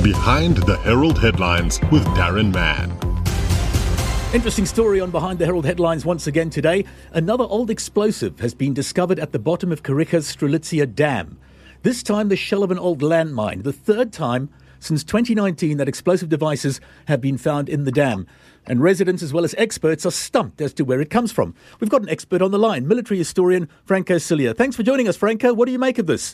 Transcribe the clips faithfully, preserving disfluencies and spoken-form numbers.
Behind the Herald Headlines with Darren Mann. Interesting story on Behind the Herald Headlines once again today. Another old explosive has been discovered at the bottom of Kariga's Strelitzia Dam. This time the shell of an old landmine. The third time since twenty nineteen that explosive devices have been found in the dam. And residents as well as experts are stumped as to where it comes from. We've got an expert on the line, military historian Franco Cilia. Thanks for joining us, Franco. What do you make of this?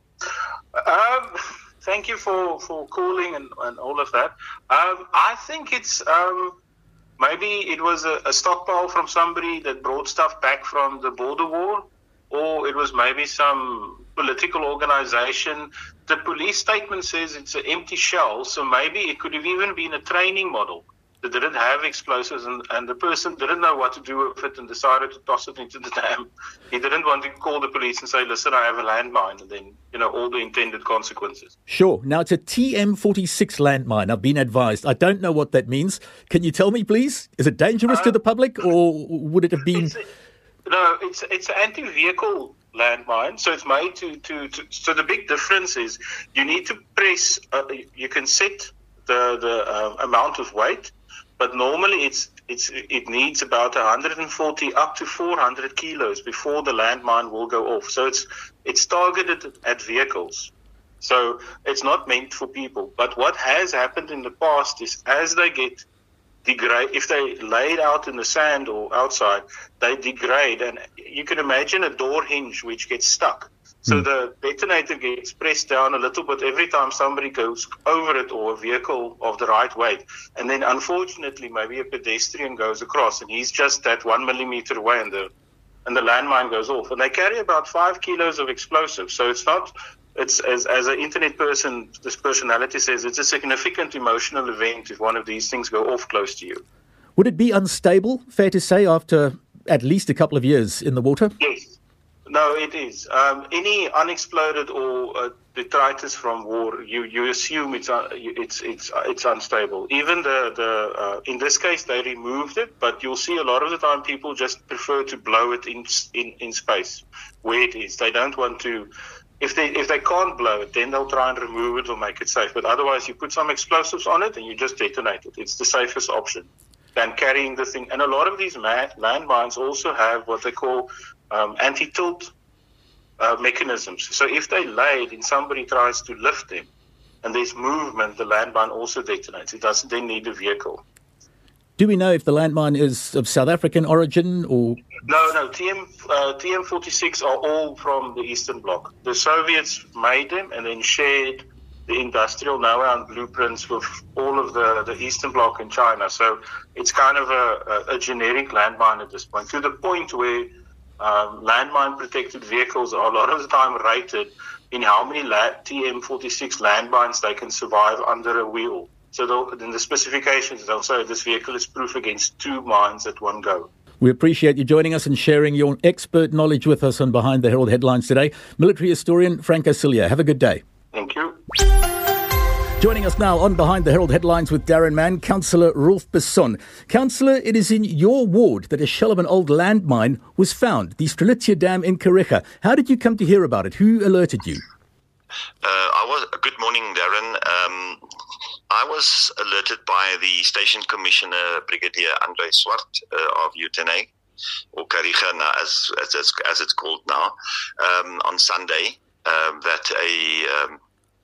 Um, thank you for, for calling and, and all of that. Um, I think it's... Um, Maybe it was a, a stockpile from somebody that brought stuff back from the border war, or it was maybe some political organization. The police statement says it's an empty shell, so maybe it could have even been a training model that didn't have explosives, and, and the person didn't know what to do with it and decided to toss it into the dam. He didn't want to call the police and say, listen, I have a landmine, and then, you know, all the intended consequences. Sure. Now, it's a T M forty-six landmine. I've been advised. I don't know what that means. Can you tell me, please? Is it dangerous uh, to the public, or would it have been... It's, no, it's it's an anti-vehicle landmine, so it's made to, to, to... So the big difference is you need to press... Uh, you can set the, the uh, amount of weight, but normally it's it's it needs about one hundred forty up to four hundred kilos before the landmine will go off. So it's it's targeted at vehicles. So it's not meant for people. But what has happened in the past is as they get degrade, if they lay it out in the sand or outside, they degrade. And you can imagine a door hinge which gets stuck. So the detonator gets pressed down a little bit every time somebody goes over it, or a vehicle of the right weight. And then unfortunately, maybe a pedestrian goes across and he's just that one millimeter away and the and the landmine goes off. And they carry about five kilos of explosives. So it's not, it's as, as an internet person, this personality says, it's a significant emotional event if one of these things go off close to you. Would it be unstable, fair to say, after at least a couple of years in the water? Yes. No, it is. Um, any unexploded or uh, detritus from war, you, you assume it's uh, it's it's uh, it's unstable. Even the the uh, in this case they removed it, but you'll see a lot of the time people just prefer to blow it in in, in space where it is. They don't want to. If they if they can't blow it, then they'll try and remove it or make it safe. But otherwise, you put some explosives on it and you just detonate it. It's the safest option than carrying the thing. And a lot of these man, landmines also have what they call Um, anti-tilt uh, mechanisms. So if they lay it and somebody tries to lift them and there's movement, the landmine also detonates. It doesn't then need a vehicle. Do we know if the landmine is of South African origin or... No, no. T M, uh, T M forty-six are all from the Eastern Bloc. The Soviets made them and then shared the industrial know-how and blueprints with all of the, the Eastern Bloc in China. So it's kind of a, a, a generic landmine at this point, to the point where Um, landmine-protected vehicles are a lot of the time rated in how many la- T M forty-six landmines they can survive under a wheel. So in the specifications, they'll say this vehicle is proof against two mines at one go. We appreciate you joining us and sharing your expert knowledge with us on Behind the Herald Headlines today. Military historian Franco Cilia. Have a good day. Thank you. Joining us now on Behind the Herald Headlines with Darren Mann, Councillor Rolf Besson. Councillor, it is in your ward that a shell of an old landmine was found, the Strelitzia Dam in Kariga. How did you come to hear about it? Who alerted you? Uh, I was. Good morning, Darren. Um, I was alerted by the Station Commissioner, Brigadier Andre Swart uh, of Uitenhage, or Kariga as, as, as it's called now, um, on Sunday, um, that a... Um,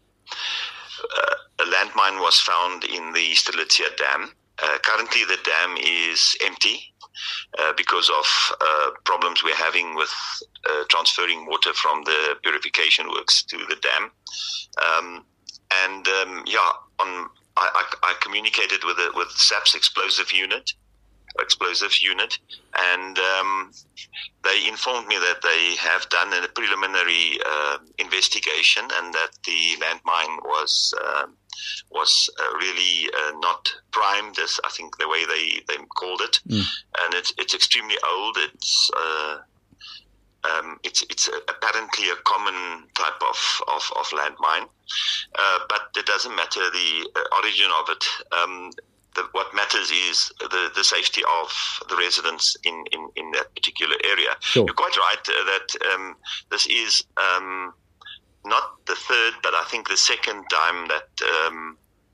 Uh, a landmine was found in the Strelitzia Dam. Uh, currently, the dam is empty uh, because of uh, problems we're having with uh, transferring water from the purification works to the dam. Um, and um, yeah, on I, I, I communicated with the, with S A P's explosive unit, explosive unit, and um, they informed me that they have done a preliminary uh, investigation and that the landmine was uh, was uh, really uh, not primed, as I think the way they, they called it, mm. and it's it's extremely old. It's uh, um, it's it's apparently a common type of of, of landmine, uh, but it doesn't matter the origin of it. Um, The, what matters is the, the safety of the residents in, in, in that particular area. Sure. You're quite right uh, that um, this is um, not the third, but I think the second time that um,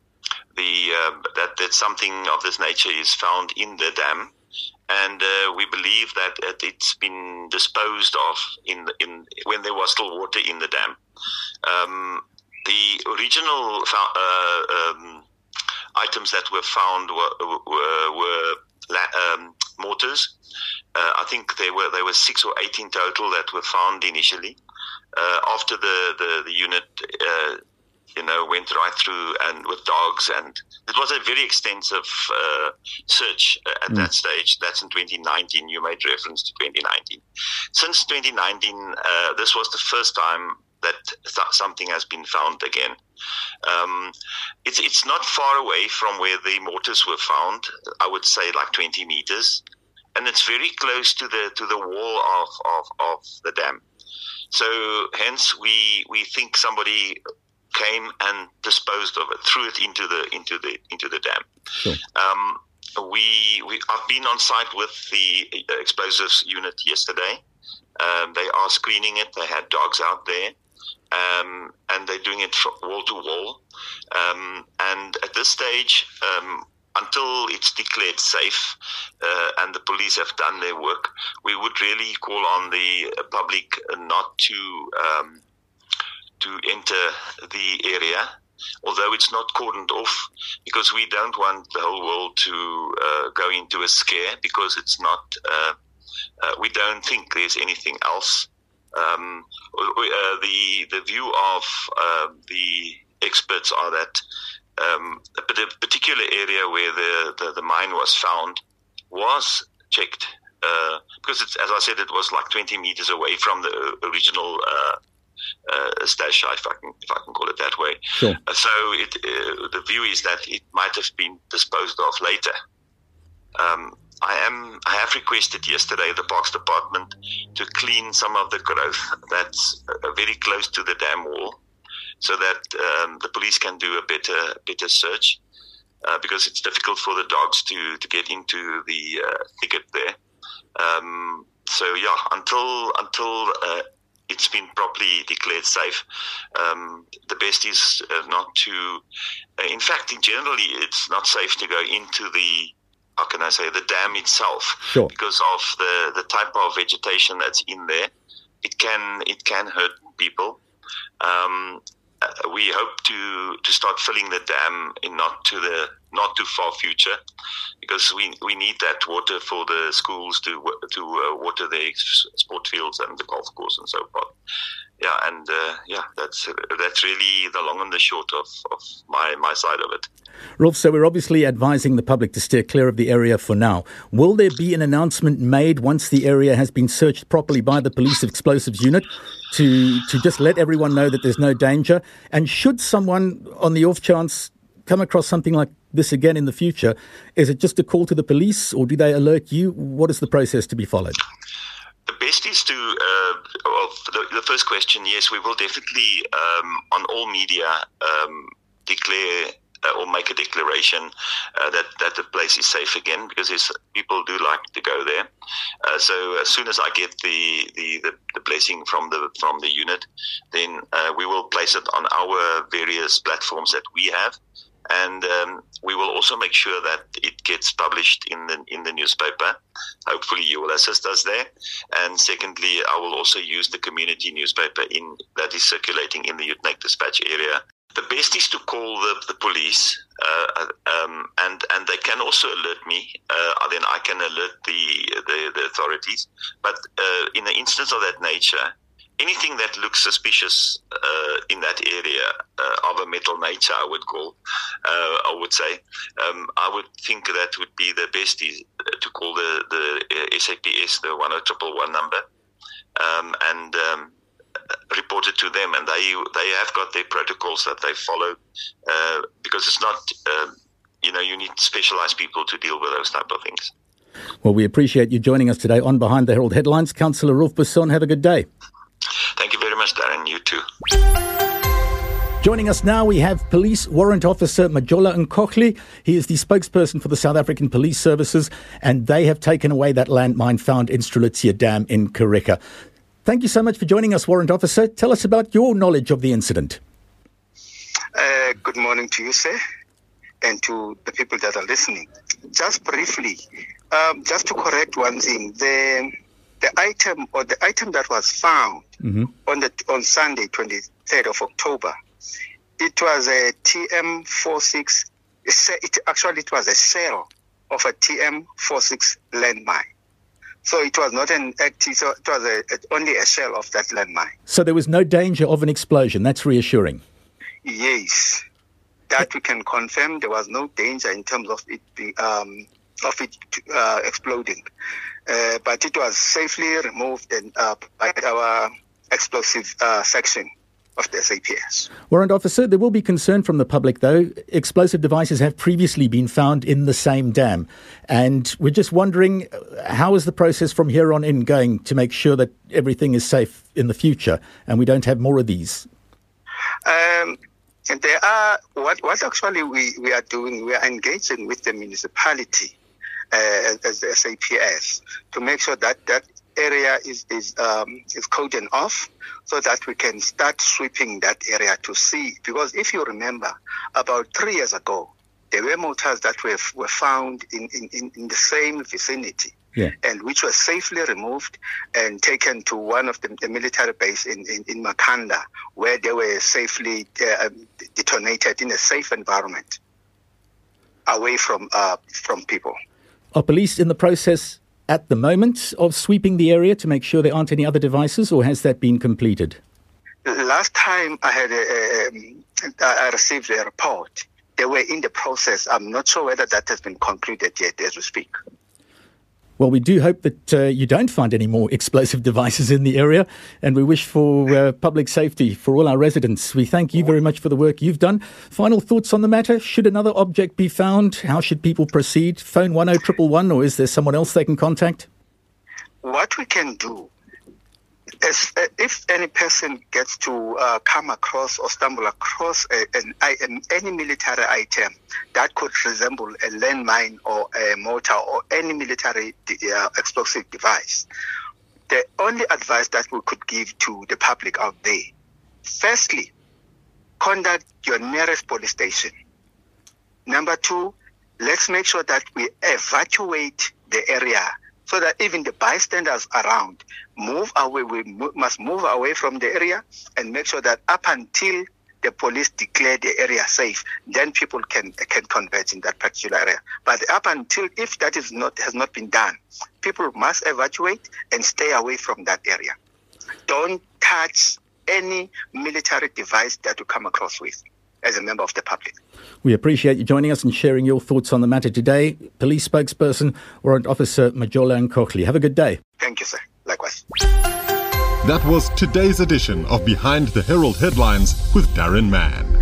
the uh, that that something of this nature is found in the dam, and uh, we believe that it's been disposed of in in when there was still water in the dam. Um, the original uh, um, items that were found were were, were um, mortars. Uh, I think there were there were six or eight in total that were found initially. Uh, after the the, the unit. Uh, you know, went right through and with dogs, and it was a very extensive uh, search at mm. that stage. That's in twenty nineteen. You made reference to twenty nineteen. Since twenty nineteen, uh, this was the first time that th- something has been found again. Um, it's it's not far away from where the mortars were found. I would say like twenty meters, and it's very close to the to the wall of of, of the dam. So hence, we we think somebody came and disposed of it, threw it into the into the into the dam. Sure. Um, we we I've been on site with the explosives unit yesterday. Um, they are screening it. They had dogs out there, um, and they're doing it from wall to wall. Um, and at this stage, um, until it's declared safe uh, and the police have done their work, we would really call on the public not to. Um, to enter the area, although it's not cordoned off, because we don't want the whole world to uh, go into a scare, because it's not, uh, uh, we don't think there's anything else. Um, uh, the the view of uh, the experts are that um, a particular area where the, the, the mine was found was checked, uh, because it's, as I said, it was like twenty meters away from the original uh, Uh, stash, if I can, if I can call it that way. Sure. Uh, so it, uh, the view is that it might have been disposed of later. Um, I am. I have requested yesterday the Parks Department to clean some of the growth that's uh, very close to the dam wall, so that um, the police can do a better, better search, uh, because it's difficult for the dogs to, to get into the uh, thicket there. Um, so yeah, until until. Uh, it's been properly declared safe. Um, the best is uh, not to, uh, in fact, in generally, it's not safe to go into the, how can I say, the dam itself, sure. because of the, the type of vegetation that's in there. It can it can hurt people. Um, uh, we hope to to start filling the dam in not to the not too far future, because we we need that water for the schools to to uh, water the sport fields and the golf course and so forth. Yeah, and uh, yeah, that's that's really the long and the short of, of my, my side of it. Rolf, so we're obviously advising the public to steer clear of the area for now. Will there be an announcement made once the area has been searched properly by the police explosives unit to to just let everyone know that there's no danger? And should someone, on the off chance, come across something like this again in the future, is it just a call to the police, or do they alert you? What is the process to be followed? The best is to, uh, well, the, the first question, yes, we will definitely, um, on all media, um, declare uh, or make a declaration uh, that, that the place is safe again, because people do like to go there. Uh, so as soon as I get the, the, the, the blessing from the from the unit, then uh, we will place it on our various platforms that we have. And um, we will also make sure that it gets published in the in the newspaper. Hopefully you will assist us there. And secondly, I will also use the community newspaper in that is circulating in the Utenek Dispatch area. The best is to call the, the police, uh, um, and, and they can also alert me. Uh, then I can alert the, the, the authorities. But uh, in an instance of that nature, anything that looks suspicious uh, in that area uh, of a metal nature, I would call, uh, I would say, um, I would think that would be the best is to call the, the S A P S, the one oh one one one number, um, and um, report it to them. And they they have got their protocols that they follow, uh, because it's not, uh, you know, you need specialized people to deal with those type of things. Well, we appreciate you joining us today on Behind the Herald Headlines. Councillor Rolf Busson, have a good day. Thank you very much, Darren. You too. Joining us now, we have Police Warrant Officer Majola Nkogli. He is the spokesperson for the South African Police Services, and they have taken away that landmine found in Strelitzia Dam in Kariega. Thank you so much for joining us, Warrant Officer. Tell us about your knowledge of the incident. Uh, good morning to you, sir. and to the people that are listening. Just briefly, um, just to correct one thing, the the item or the item that was found mm-hmm. on the on Sunday, twenty-third of October, it was a T M forty-six. It actually it was a shell of a T M forty-six landmine. So it was not an active, so it was a, only a shell of that landmine. So there was no danger of an explosion. That's reassuring. Yes, that we can confirm. There was no danger in terms of it be, um, of it uh, exploding, uh, but it was safely removed and uh, by our explosive uh, section of the S A P S. Warrant Officer, there will be concern from the public, though. Explosive devices have previously been found in the same dam. And we're just wondering, how is the process from here on in going to make sure that everything is safe in the future and we don't have more of these? Um, and there are, what, what actually we, we are doing, we are engaging with the municipality uh, as the S A P S to make sure that that area is is um, is cordoned off so that we can start sweeping that area to see. Because if you remember, about three years ago, there were mortars that were were found in, in, in the same vicinity, yeah. and which were safely removed and taken to one of the, the military base in, in, in Makanda, where they were safely uh, detonated in a safe environment, away from uh, from people. Are police in the process at the moment of sweeping the area to make sure there aren't any other devices, or has that been completed? Last time I had a, um, I received a report, they were in the process. I'm not sure whether that has been concluded yet as we speak. Well, we do hope that uh, you don't find any more explosive devices in the area, and we wish for uh, public safety for all our residents. We thank you very much for the work you've done. Final thoughts on the matter? Should another object be found, how should people proceed? Phone one oh one one one, or is there someone else they can contact? What we can do is, uh, if any person gets to uh, come across or stumble across a, an, an, any military item that could resemble a landmine or a mortar or any military uh, explosive device, the only advice that we could give to the public out there, firstly, contact your nearest police station. Number two, let's make sure that we evacuate the area so that even the bystanders around move away. We must move away from the area and make sure that up until the police declare the area safe, then people can can converge in that particular area. But up until, if that is not has not been done, people must evacuate and stay away from that area. Don't touch any military device that you come across with as a member of the public. We appreciate you joining us and sharing your thoughts on the matter today. Police spokesperson, Warrant Officer Majola Nkogli. Have a good day. Thank you, sir. Likewise. That was today's edition of Behind the Herald Headlines with Darren Mann.